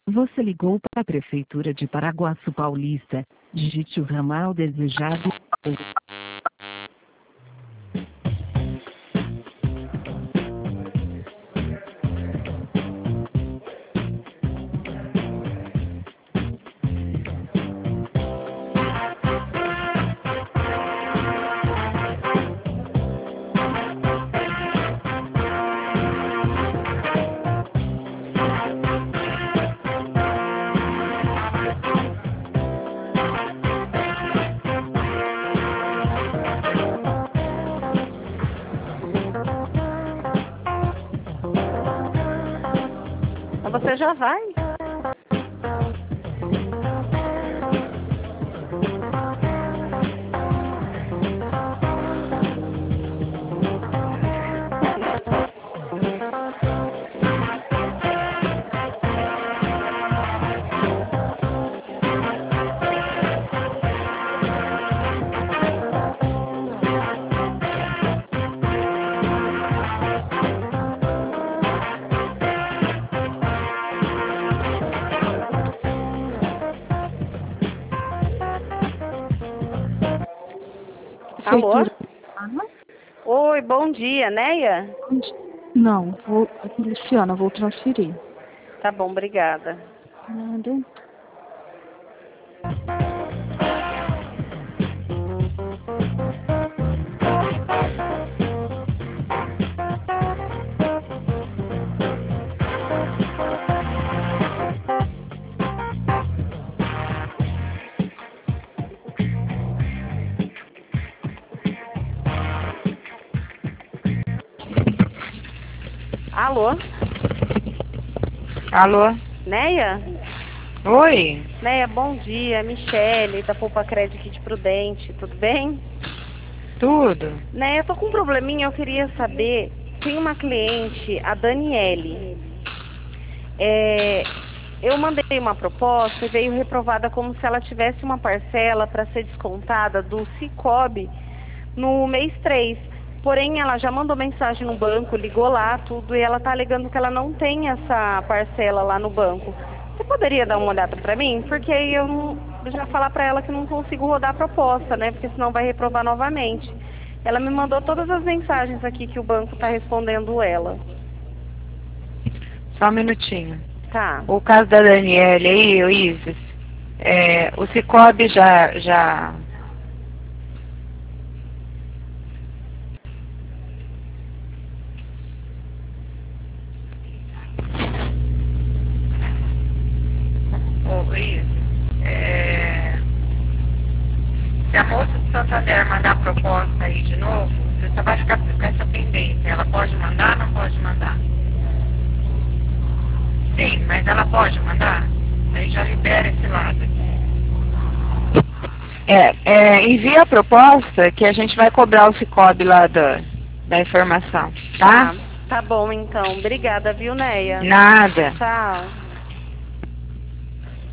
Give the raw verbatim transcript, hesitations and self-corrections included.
Você ligou para a Prefeitura de Paraguaçu Paulista. Digite o ramal desejado. Você já vai? Alô? Oi, bom dia, Neia? Não, vou, aqui, Luciana, vou transferir. Tá bom, obrigada. Nada. Alô? Alô? Neia? Oi? Neia, bom dia. Michele, da Poupa Crédito aqui de Prudente, tudo bem? Tudo? Neia, eu tô com um probleminha, eu queria saber. Tem uma cliente, a Daniele. É, eu mandei uma proposta e veio reprovada como se ela tivesse uma parcela para ser descontada do Cicobi no mês três. Porém, ela já mandou mensagem no banco, ligou lá, tudo, e ela tá alegando que ela não tem essa parcela lá no banco. Você poderia dar uma olhada para mim? Porque aí eu não, eu já falar para ela que não consigo rodar a proposta, né? Porque senão vai reprovar novamente. Ela me mandou todas as mensagens aqui que o banco tá respondendo ela. Só um minutinho. Tá. O caso da Daniele aí, o Isis, é, o Cicobi já, já... Ô, Isis, é... se a moça do Santander mandar a proposta aí de novo, você só vai ficar com essa pendência. Ela pode mandar ou não pode mandar? Sim, mas ela pode mandar? Aí já libera esse lado. É, é, envia a proposta que a gente vai cobrar o Cicobi lá da, da informação, tá? Tá, tá bom então. Obrigada, viu, Neia? Nada. Tchau.